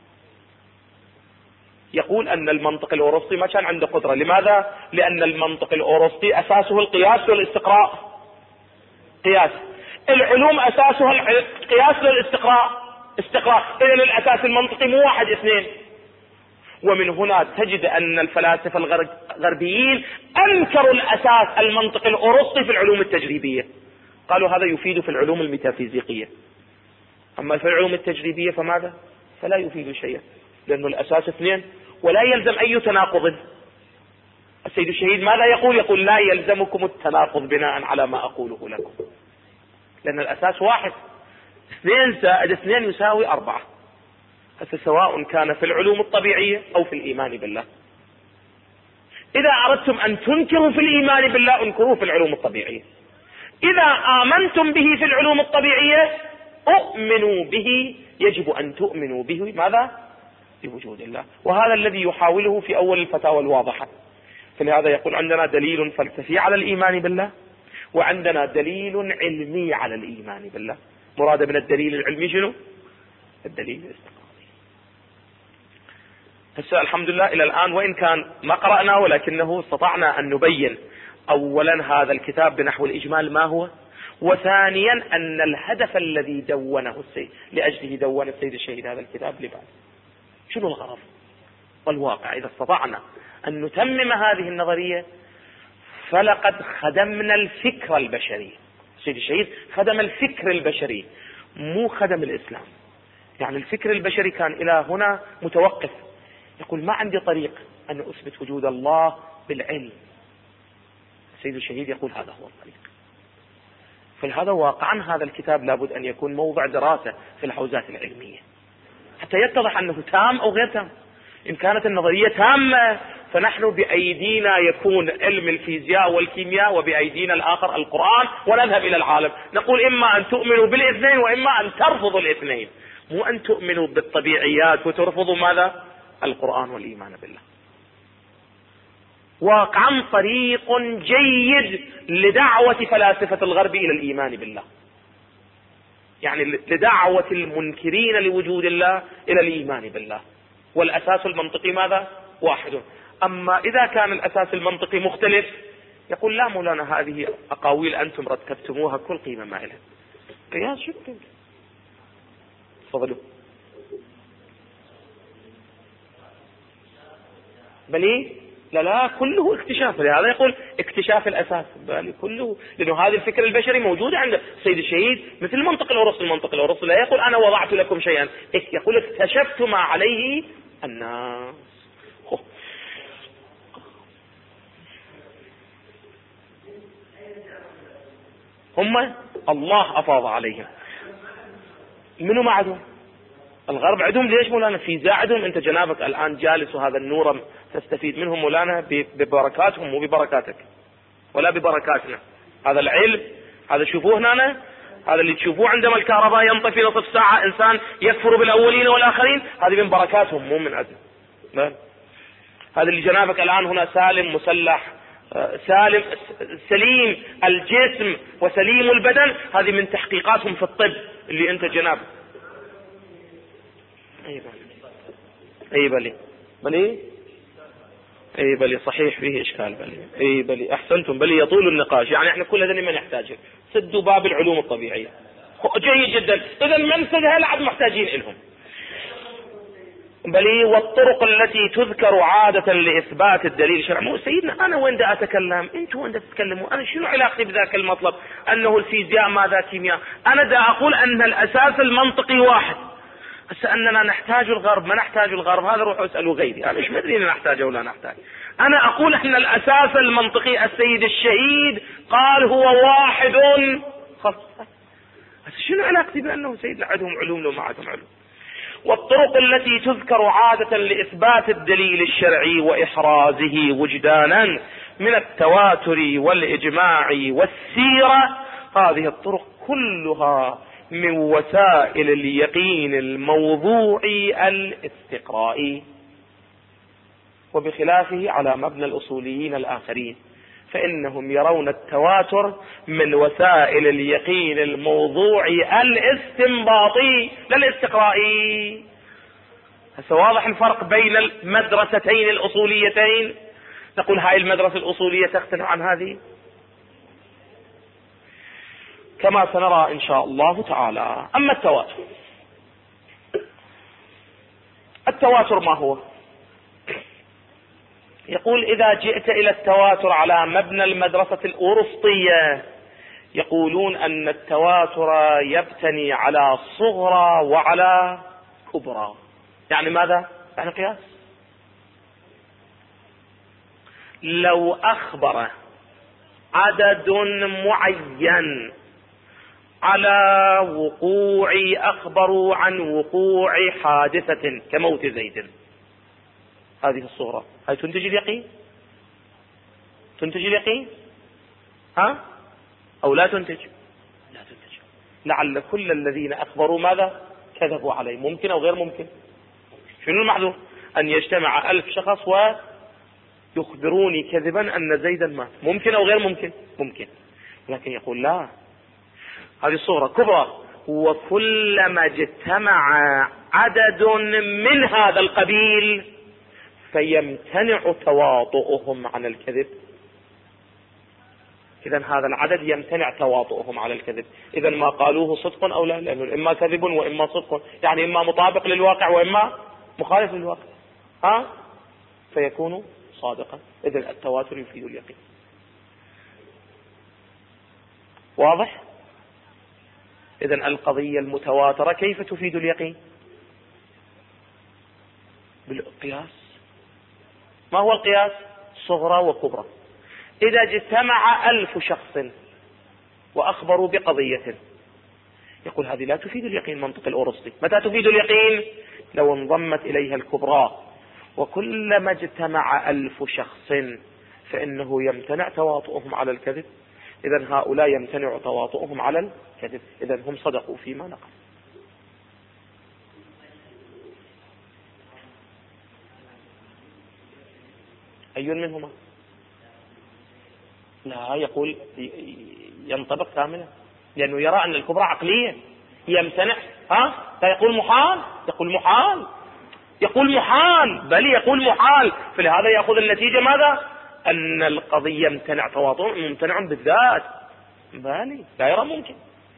يقول أن المنطق الأوروسطي ما كان عنده قدرة. لماذا؟ لأن المنطق الأوروسطي أساسه القياس والاستقراء. قياس. العلوم أساسها القياس والاستقراء. استقراء. إذن الأساس المنطقي مو واحد اثنين. ومن هنا تجد أن الفلاسفة الغربيين أنكروا الأساس المنطق الأوروسطي في العلوم التجريبية. قالوا هذا يفيد في العلوم الميتافيزيقية، أما في العلوم التجريبية فماذا؟ فلا يفيد شيئا، لأنه الأساس اثنين ولا يلزم أي تناقض. السيد الشهيد ماذا يقول؟ يقول لا يلزمكم التناقض بناء على ما أقوله لكم، لأن الأساس واحد. اثنين زائد اثنين يساوي أربعة، سواء كان في العلوم الطبيعية أو في الإيمان بالله. إذا أردتم أن تنكروا في الإيمان بالله انكروا في العلوم الطبيعية. إذا آمنتم به في العلوم الطبيعية أؤمنوا به، يجب أن تؤمنوا به ماذا؟ بوجود الله. وهذا الذي يحاوله في أول الفتاوى الواضحة. فلهذا يقول عندنا دليل فلسفي على الإيمان بالله، وعندنا دليل علمي على الإيمان بالله. مراد من الدليل العلمي شنو؟ الدليل الاستقراري. هسه الحمد لله إلى الآن وإن كان ما قرأنا ولكنه استطعنا أن نبين أولا هذا الكتاب بنحو الإجمال ما هو، وثانيا أن الهدف الذي دونه السيد لأجله دون السيد الشهيد هذا الكتاب لبعض شنو الغرض والواقع. إذا استطعنا أن نتمم هذه النظرية فلقد خدمنا الفكر البشري. السيد الشهيد خدم الفكر البشري مو خدم الإسلام. يعني الفكر البشري كان إلى هنا متوقف، يقول ما عندي طريق أن أثبت وجود الله بالعلم. السيد الشهيد يقول هذا هو الطريق. فلهذا واقعا هذا الكتاب لابد أن يكون موضع دراسة في الحوزات العلمية. حتى يتضح أنه تام أو غير تام. إن كانت النظرية تامة فنحن بأيدينا يكون علم الفيزياء والكيمياء، وبأيدينا الآخر القرآن، ونذهب إلى العالم نقول إما أن تؤمنوا بالاثنين وإما أن ترفضوا الاثنين، مو أن تؤمنوا بالطبيعيات وترفضوا ماذا؟ القرآن والإيمان بالله. واقعا طريق جيد لدعوة فلاسفة الغرب إلى الإيمان بالله، يعني لدعوة المنكرين لوجود الله إلى الإيمان بالله، والأساس المنطقي ماذا؟ واحد. أما إذا كان الأساس المنطقي مختلف يقول لا مولانا، هذه أقاويل أنتم رتبتموها كل قيمة ما لها قياس. شو تفضلوا. بل لا لا كله اكتشاف، لهذا يقول اكتشاف الأساس بل كله، لأنه هذه الفكر البشري موجودة عند السيد الشهيد مثل المنطق الأوروسي. المنطق الأوروسي لا يقول أنا وضعت لكم شيئا، يقول اكتشفت ما عليه الناس. هم الله أفاض عليهم. منو ما عندهم؟ الغرب عندهم. ليش مولانا؟ فيزياء عندهم. انت جنابك الآن جالس وهذا النور تستفيد منهم مولانا ببركاتهم، مو ببركاتك ولا ببركاتنا. هذا العلم هذا شوفوه هنا، هذا اللي تشوفوه عندما الكهرباء ينطفي نصف ساعة إنسان يكفر بالأولين والآخرين، هذه من بركاتهم مو من عندهم. هذا اللي جنابك الآن هنا سالم مسلح سالم سليم الجسم وسليم البدن، هذه من تحقيقاتهم في الطب اللي انت جنابك. اي بلي اي بلي بلي اي بلي صحيح فيه اشكال. بلي اي بلي احسنتم. بلي يطول النقاش، يعني احنا كل هذا ما نحتاجه. سدوا باب العلوم الطبيعية جيد جدا. اذا من سدها لعد محتاجين لهم. بل والطرق التي تذكر عادة لإثبات الدليل الشرعي. مو سيدنا أنا وين دا أتكلم، أنتوا وين دا تتكلموا، أنا شنو علاقتي بذاك المطلب أنه الفيزياء ماذا كيمياء؟ أنا دا أقول أن الأساس المنطقي واحد. هسه أننا نحتاج الغرب ما نحتاج الغرب، هذا روحوا اسألوا غيري، أنا مش مدري نحتاجه ولا نحتاج. أنا أقول أن الأساس المنطقي السيد الشهيد قال هو واحد. خلاص شنو علاقتي بأنه سيدنا عندهم علوم لو ما عندهم علوم؟ والطرق التي تذكر عادة لإثبات الدليل الشرعي وإحرازه وجدانا من التواتر والإجماع والسيرة، هذه الطرق كلها من وسائل اليقين الموضوعي الاستقرائي، وبخلافه على مبنى الأصوليين الآخرين فإنهم يرون التواتر من وسائل اليقين الموضوعي الاستنباطي لا الاستقرائي. هسه واضح الفرق بين المدرستين الأصوليتين. نقول هاي المدرسة الأصولية تختلف عن هذه كما سنرى إن شاء الله تعالى. أما التواتر، التواتر ما هو؟ يقول إذا جئت إلى التواتر على مبنى المدرسة الأوروسطية يقولون أن التواتر يبتني على صغرى وعلى كبرى. يعني ماذا؟ يعني قياس. لو أخبر عدد معين على وقوع أخبروا عن وقوع حادثة كموت زيد، هذه الصورة هاي تنتج اليقين؟ تنتج اليقين ها أو لا تنتج؟ لا تنتج. لعل كل الذين أخبروا ماذا؟ كذبوا عليه. ممكن أو غير ممكن؟ شنو المحذور؟ أن يجتمع ألف شخص ويخبروني كذبا أن زيدا مات. ممكن أو غير ممكن؟ ممكن. لكن يقول لا، هذه الصورة كبرى، وكلما اجتمع عدد من هذا القبيل فيمتنع تواطؤهم عن الكذب. إذن هذا العدد يمتنع تواطؤهم على الكذب. إذن ما قالوه صدق أو لا، لأنه إما كذب وإما صدق، يعني إما مطابق للواقع وإما مخالف للواقع، ها فيكون صادقا. إذن التواتر يفيد اليقين. واضح؟ إذن القضية المتواترة كيف تفيد اليقين؟ بالقياس. ما هو القياس؟ صغرى وكبرى. إذا اجتمع ألف شخص وأخبروا بقضية يقول هذه لا تفيد اليقين منطق الأرسطي. متى تفيد اليقين؟ لو انضمت إليها الكبرى. وكلما اجتمع ألف شخص فإنه يمتنع تواطؤهم على الكذب، إذن هؤلاء يمتنع تواطؤهم على الكذب، إذن هم صدقوا فيما نقل. أي منهما؟ لا، يقول ينطبق كاملا، لأنه يرى أن الكبرى عقلية يمتنع. ها فيقول محال، يقول محال، يقول محال، بل يقول محال. فلهذا يأخذ النتيجة ماذا؟ أن القضية يمتنع تواطؤ ممتنع بالذات، بل لا يرى ممكن،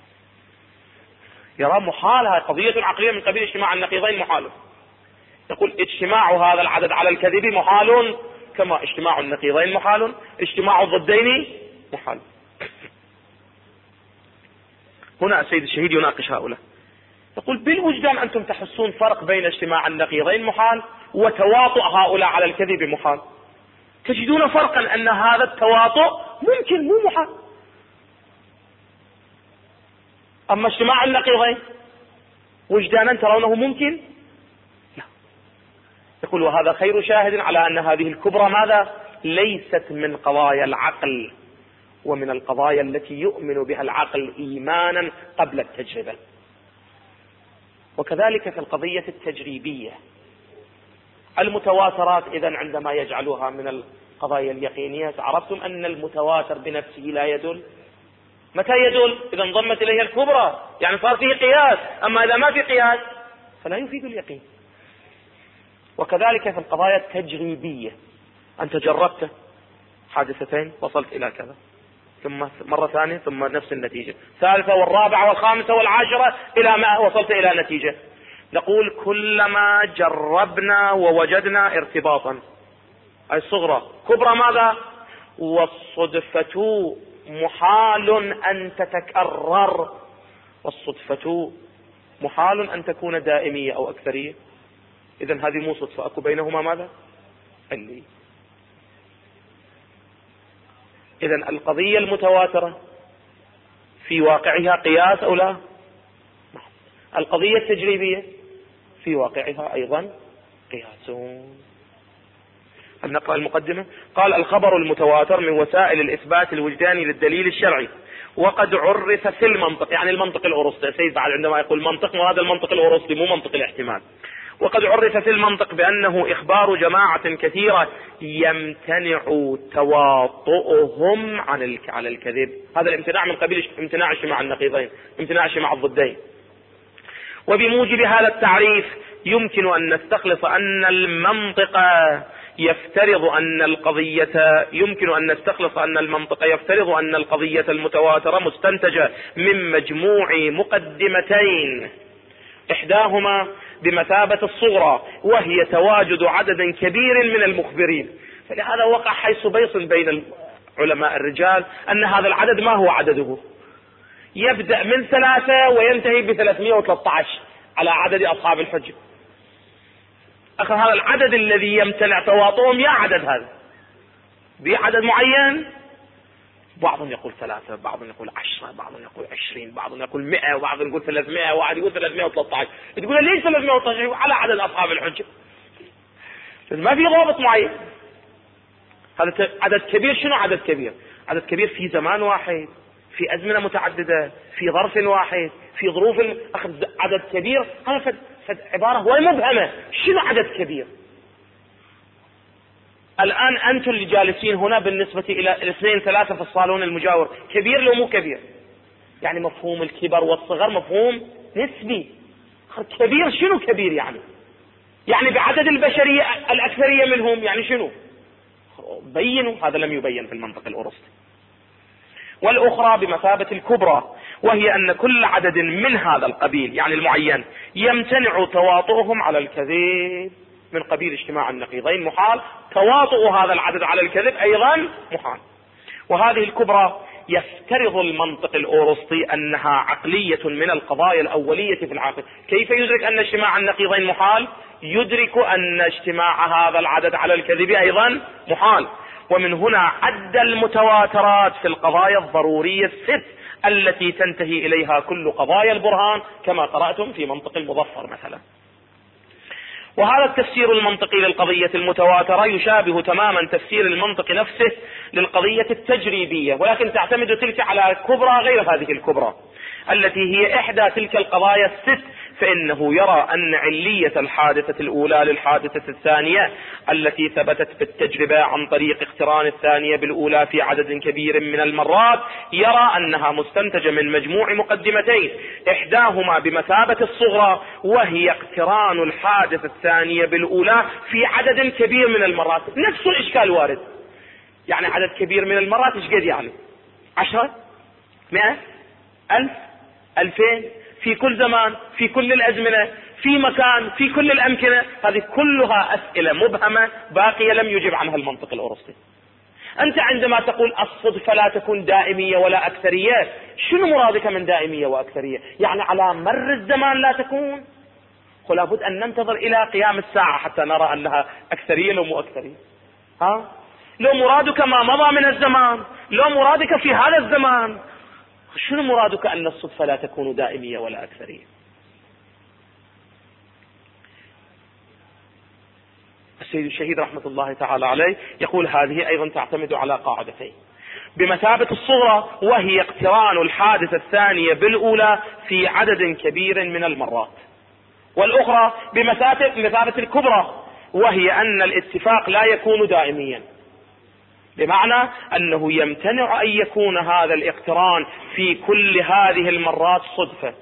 يرى محال. هذه قضية عقلية من قبيل اجتماع النقيضين محال. يقول اجتماع هذا العدد على الكذب محال، كما اجتماع النقيضين محال، اجتماع الضدين محال. هنا السيد الشهيد يناقش هؤلاء، يقول بالوجدان أنتم تحسون فرق بين اجتماع النقيضين محال وتواطؤ هؤلاء على الكذب محال، تجدون فرقا أن هذا التواطؤ ممكن مو محال. أما اجتماع النقيضين وجدانا ترونه ممكن؟ لا. يقول وهذا خير شاهد على أن هذه الكبرى ماذا؟ ليست من قضايا العقل، ومن القضايا التي يؤمن بها العقل إيمانا قبل التجربة. وكذلك في القضية التجريبية المتواترات، إذن عندما يجعلوها من القضايا اليقينية، عرفتم أن المتواتر بنفسه لا يدل. متى يدل؟ إذا انضمت إليه الكبرى، يعني صار فيه قياس. أما إذا ما في قياس فلا يفيد اليقين. وكذلك في القضايا التجريبية، أنت جربت حادثتين وصلت إلى كذا، ثم مرة ثانية ثم نفس النتيجة، ثالثة والرابعة والخامسة والعاشرة إلى ما وصلت إلى نتيجة. نقول كلما جربنا ووجدنا ارتباطا، أي الصغرى كبرى ماذا؟ والصدفة محال أن تتكرر، والصدفة محال أن تكون دائمية أو أكثرية. إذن هذه مو صدفة، أكو بينهما ماذا؟ اللي إذن القضية المتواترة في واقعها قياس أو لا؟ القضية التجريبية في واقعها أيضا قياس. نقرأ المقدمة. قال الخبر المتواتر من وسائل الإثبات الوجداني للدليل الشرعي، وقد عرف في المنطق، يعني المنطق الأرسطي. سيد بعد عندما يقول منطق، وهذا المنطق الأرسطي مو منطق الاحتمال. وقد عرف في المنطق بأنه إخبار جماعة كثيرة يمتنع تواطؤهم عن على الكذب. هذا الامتناع من قبيل امتناع اجتماع النقيضين، امتناع اجتماع الضدين. وبموجب هذا التعريف يمكن أن نستخلص أن المنطق يفترض أن القضية يمكن أن نستخلص أن المنطق يفترض أن القضية المتواترة مستنتجة من مجموع مقدمتين، إحداهما بمثابة الصغرى وهي تواجد عدد كبير من المخبرين. فلهذا وقع حيث بيص بين علماء الرجال أن هذا العدد ما هو عدده، يبدأ من ثلاثة وينتهي بثلاثمائة وثلاثة عشر على عدد أصحاب الحجة. أخذ هذا العدد الذي يمتنع تواطؤهم، يا عدد هذا بعدد معين، بعضهم يقول ثلاثة، بعضهم يقول عشرة، بعضهم يقول عشرين، بعضهم يقول مئة، وبعضهم يقول ثلاثمائة، وواحد يقول ثلاثمائة وثلاثة عشر. تقول ليش ثلاثمائة وثلاثة عشر على عدد أصحاب الحجة؟ ما في ضابط معين. هذا عدد كبير. شنو عدد كبير؟ عدد كبير في زمان واحد، في أزمنة متعددة، في ظرف واحد، في ظروف. أخذ عدد كبير هذا فد فد عبارة هو مبهمة. شنو عدد كبير؟ الآن أنتم اللي جالسين هنا بالنسبة إلى الاثنين ثلاثة في الصالون المجاور، كبير لو مو كبير؟ يعني مفهوم الكبر والصغر مفهوم نسبي. كبير شنو كبير؟ يعني يعني بعدد البشرية الأكثرية منهم، يعني شنو؟ بينوا. هذا لم يبين في المنطق الأرسطي. والأخرى بمثابة الكبرى، وهي أن كل عدد من هذا القبيل يعني المعين يمتنع تواطؤهم على الكذب من قبيل اجتماع النقيضين محال، تواطؤ هذا العدد على الكذب أيضا محال. وهذه الكبرى يفترض المنطق الأورسطي أنها عقلية من القضايا الأولية في العقل. كيف يدرك أن اجتماع النقيضين محال؟ يدرك أن اجتماع هذا العدد على الكذب أيضا محال. ومن هنا عد المتواترات في القضايا الضرورية الست التي تنتهي إليها كل قضايا البرهان كما قرأتم في منطق المظفر مثلا. وهذا التفسير المنطقي للقضية المتواترة يشابه تماما تفسير المنطق نفسه للقضية التجريبية، ولكن تعتمد تلك على كبرى غير هذه الكبرى التي هي إحدى تلك القضايا الست. فإنه يرى أن علية الحادثة الأولى للحادثة الثانية التي ثبتت بالتجربة عن طريق اقتران الثانية بالأولى في عدد كبير من المرات، يرى أنها مستنتجة من مجموع مقدمتين، إحداهما بمثابة الصغرى وهي اقتران الحادثة الثانية بالأولى في عدد كبير من المرات. نفس الإشكال وارد، يعني عدد كبير من المرات إيش قد يعني؟ عشرة، مئة، ألف، ألفين، في كل زمان، في كل الأزمنة، في مكان، في كل الأمكنة. هذه كلها أسئلة مبهمة باقية لم يجب عنها المنطق الأرسطي. أنت عندما تقول الصدفة لا تكون دائمية ولا أكثرية، شنو مرادك من دائمية وأكثرية؟ يعني على مر الزمان لا تكون؟ ولا بد أن ننتظر إلى قيام الساعة حتى نرى أنها أكثرية لو مو أكثرية. ها؟ لو مرادك ما مضى من الزمان، لو مرادك في هذا الزمان، شنو مرادك أن الصدفة لا تكون دائمية ولا أكثرية؟ السيد الشهيد رحمة الله تعالى عليه يقول هذه أيضا تعتمد على قاعدتين: بمثابة الصغرى وهي اقتران الحادثة الثانية بالأولى في عدد كبير من المرات، والأخرى بمثابة الكبرى وهي أن الاتفاق لا يكون دائميا، بمعنى أنه يمتنع أن يكون هذا الاقتران في كل هذه المرات صدفة.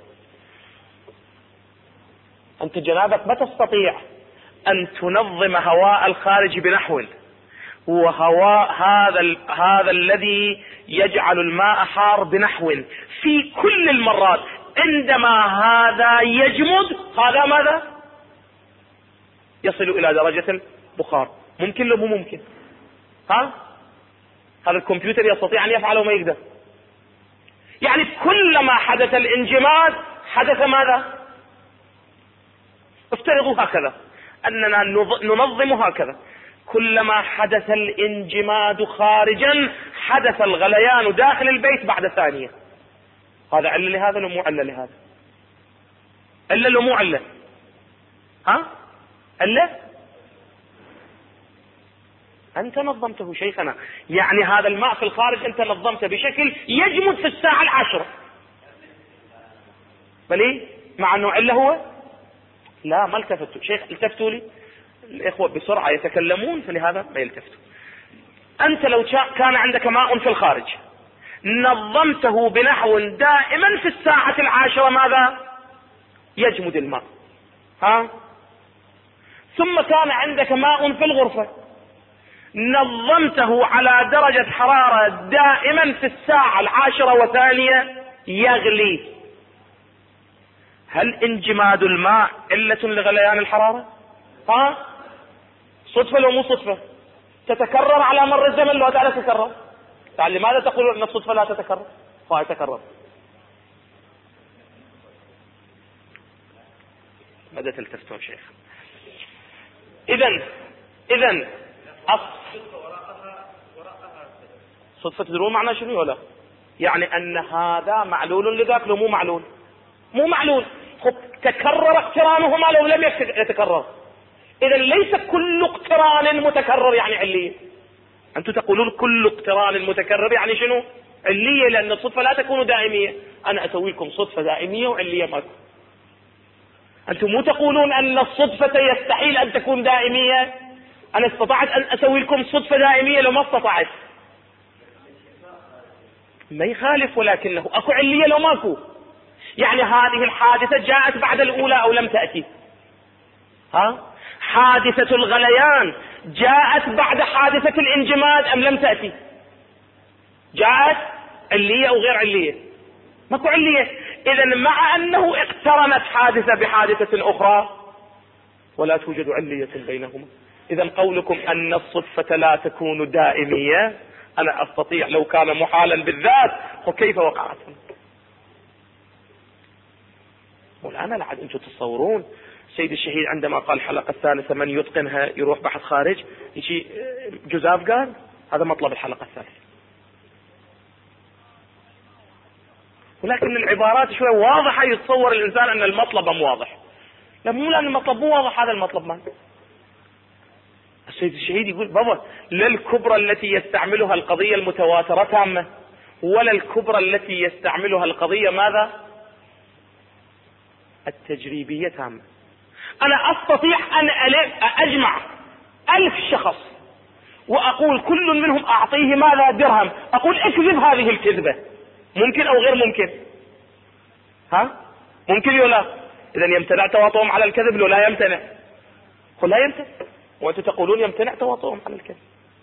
أنت جنابك ما تستطيع أن تنظم هواء الخارج بنحو، وهواء هذا ال... هذا الذي يجعل الماء حار بنحو في كل المرات. عندما هذا يجمد هذا ماذا؟ يصل إلى درجة البخار. ممكن لو مو ممكن؟ ها؟ هذا الكمبيوتر يستطيع أن يفعله وما يقدر. يعني كلما حدث الانجماد حدث ماذا؟ افترضوا هكذا أننا ننظم هكذا: كلما حدث الانجماد خارجا حدث الغليان داخل البيت بعد ثانية. هذا علة لهذا لو مو علة لهذا؟ علة لو مو علة؟ ها؟ علة؟ أنت نظمته شيخنا، يعني هذا الماء في الخارج أنت نظمته بشكل يجمد في الساعة العاشرة، بلي مع أنه علة هو؟ لا، ما التفتوا. شيخ التفتوا لي الإخوة بسرعة يتكلمون، فلهذا ما يلتفتوا. أنت لو كان عندك ماء في الخارج نظمته بنحو دائما في الساعة العاشرة ماذا؟ يجمد الماء. ها؟ ثم كان عندك ماء في الغرفة نظمته على درجة حرارة دائما في الساعة العاشرة وثانية يغلي. هل انجماد الماء علة لغليان الحرارة؟ ها؟ صدفة لو مو صدفة؟ تتكرر على مر الزمن لو لا تتكرر؟ يعني لماذا تقولون أن الصدفة لا تتكرر؟ لا تتكرر. ماذا تلتفتون شيخ؟ إذن إذن صدفة تدرون معنى شنو ولا؟ يعني أن هذا معلول لذاك لو مو معلول؟ مو معلول. خب تكرر اقترانهما لو لم يتكرر. إذا ليس كل اقتران متكرر يعني علية. أنتم تقولون كل اقتران متكرر يعني شنو؟ علية، لأن الصدفة لا تكون دائمية. أنا أسوي لكم صدفة دائمية وعلية ماكو. أنتم مو تقولون أن الصدفة يستحيل أن تكون دائمية. أنا استطعت أن أسوي لكم صدفة دائمية لو ما استطعت. ما يخالف، ولكنه أكو علية لو ماكو. يعني هذه الحادثة جاءت بعد الأولى أو لم تأتي؟ ها؟ حادثة الغليان جاءت بعد حادثة الانجماد أم لم تأتي؟ جاءت علية أو غير علية؟ ماكو علية. إذا مع أنه اقترنت حادثة بحادثة أخرى ولا توجد علية بينهما. إذا قولكم أن الصدفة لا تكون دائمية أنا أستطيع لو كان محالا بالذات، وكيف وقعت؟ والآن لعد أنتم تتصورون سيد الشهيد عندما قال الحلقة الثالثة من يتقنها يروح بحث خارج، يجي جزاف قال هذا مطلب الحلقة الثالثة. ولكن العبارات شوي واضحة، يتصور الإنسان أن المطلب مو واضح. لا، مو لأن المطلب مو واضح، هذا المطلب ما. السيد الشهيد يقول بابا لا الكبرى التي يستعملها القضية المتواترة تامة، ولا الكبرى التي يستعملها القضية ماذا؟ التجريبية تامة. أنا أستطيع أن أجمع ألف شخص وأقول كل منهم أعطيه ماذا؟ درهم. أقول اكذب هذه الكذبة، ممكن أو غير ممكن؟ ها؟ ممكن ولا لا؟ إذا يمتنع تواطؤهم على الكذب لو لا يمتنع؟ قل لا يمتنع، وأنتم تقولون يمتنع تواطؤهم على الكذب.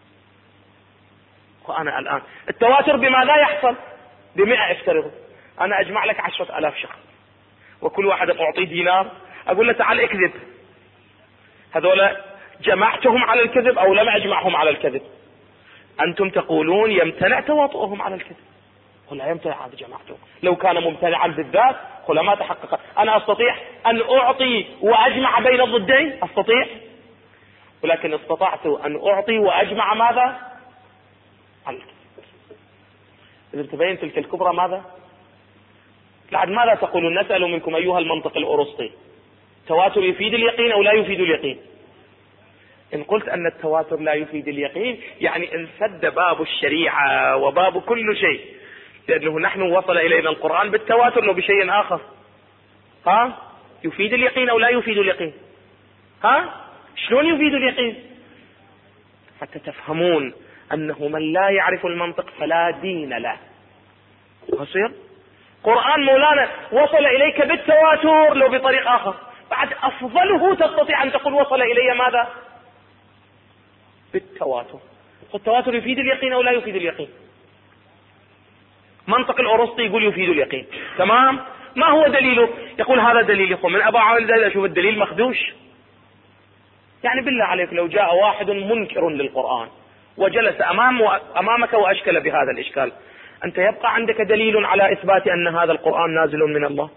وأنا الآن التواتر بماذا يحصل؟ بمئة افترضوا أنا أجمع لك عشرة آلاف شخص، وكل واحد أعطيه دينار، أقول له تعال اكذب. هذولا جمعتهم على الكذب أو لم أجمعهم على الكذب؟ أنتم تقولون يمتنع تواطؤهم على الكذب. قل لا يمتنع، هذا جماعته لو كان ممتنعا بالذات قل ما تحقق. أنا أستطيع أن أعطي وأجمع بين الضدين، أستطيع، ولكن استطعت أن أعطي وأجمع ماذا؟ على الكذب. إذا تبين تلك الكبرى ماذا؟ بعد ماذا تقولون؟ نسأل منكم أيها المنطق الأرسطي، تواتر يفيد اليقين أو لا يفيد اليقين؟ إن قلت أن التواتر لا يفيد اليقين يعني انسد باب الشريعة وباب كل شيء، لأنه نحن وصل إلينا القرآن بالتواتر لو بشيء آخر. ها؟ يفيد اليقين أو لا يفيد اليقين؟ ها؟ شلون يفيد اليقين؟ حتى تفهمون أنه من لا يعرف المنطق فلا دين له. قصير قرآن مولانا وصل إليك بالتواتر لو بطريق آخر، بعد أفضله تستطيع أن تقول وصل إلي ماذا؟ بالتواتر. التواتر يفيد اليقين أو لا يفيد اليقين؟ منطق الأرسطي يقول يفيد اليقين، تمام. ما هو دليله؟ يقول هذا دليل. يقول من أبا عامل ذلك أشوف الدليل مخدوش. يعني بالله عليك لو جاء واحد منكر للقرآن وجلس أمام أمامك وأشكل بهذا الإشكال، أنت يبقى عندك دليل على إثبات أن هذا القرآن نازل من الله؟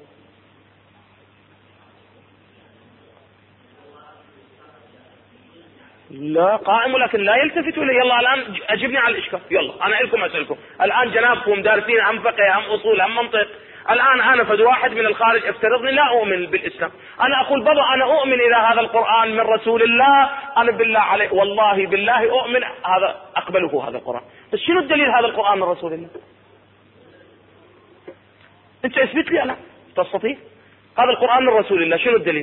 لا، قائم لكن لا يلتفت إليه. يلا الآن أجبني على الإشكال، يلا أنا إلكم أسألكم الآن، جنابكم دارسين أم فقه أم أصول أم منطق. الآن أنا فد واحد من الخارج افترضني لا أؤمن بالإسلام، أنا أقول بابا أنا أؤمن إلى هذا القرآن من رسول الله، أنا بالله عليه والله بالله أؤمن هذا، أقبله هذا القرآن، بس شنو الدليل هذا القرآن من رسول الله؟ أنت اثبت لي. أنا تستطيع هذا القرآن من رسول الله، شنو الدليل؟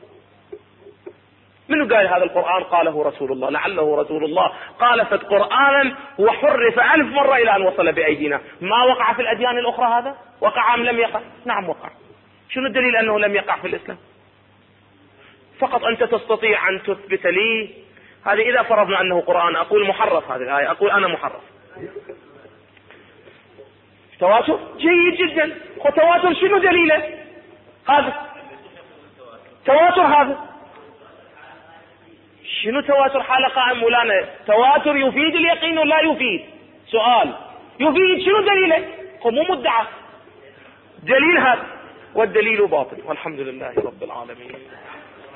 منو قال هذا القرآن قاله رسول الله؟ لعله رسول الله قال فت قرآنا وحرف ألف مرة إلى أن وصل بأيدينا. ما وقع في الأديان الأخرى هذا؟ وقع أم لم يقع؟ نعم وقع. شنو الدليل أنه لم يقع في الإسلام؟ فقط أنت تستطيع أن تثبت لي هذه. إذا فرضنا أنه قرآن أقول محرف هذه الآية، أقول أنا محرف. تواتر جيد جدا. وتواتر شنو دليله؟ هذا تواتر. هذا شنو تواتر؟ حالة قائم مولانا تواتر يفيد اليقين ولا يفيد؟ سؤال يفيد، شنو دليله؟ مو مدعى دليل هذا، والدليل باطل، والحمد لله رب العالمين.